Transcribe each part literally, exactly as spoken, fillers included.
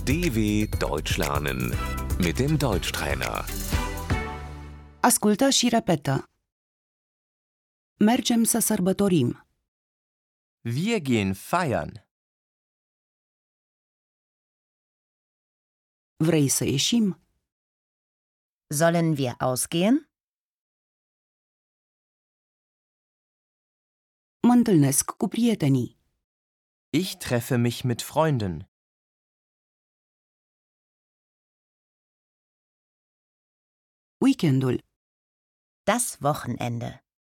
D W Deutsch lernen mit dem Deutschtrainer. Ascultă și repetă. Mergem să sărbătorim. Wir gehen feiern. Vrei să ieșim? Sollen wir ausgehen? Mă întâlnesc cu prietenii. Ich treffe mich mit Freunden. Weekendul. Das Wochenende.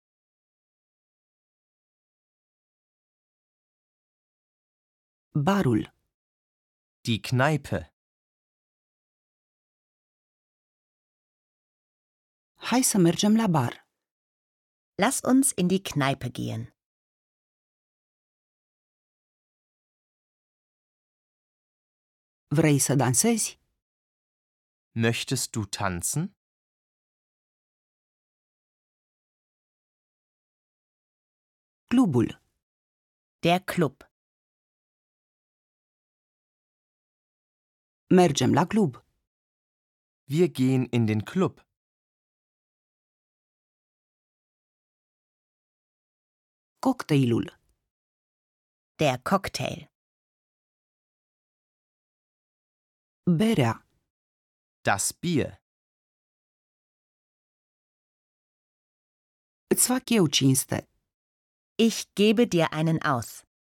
Barul. Die Kneipe. Hai să mergem la bar. Lass uns in die Kneipe gehen. Vrei să dansezi? Möchtest du tanzen? Clubul. Der Club. Mergem la club. Wir gehen in den Club. Cocktailul. Der Cocktail. Berea. Das Bier. Îți fac eu cinste. Ich gebe dir einen aus.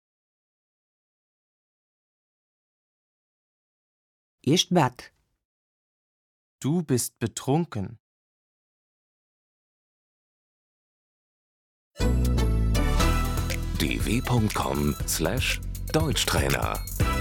Ești beat. Du bist betrunken. d w punkt com slash Deutschtrainer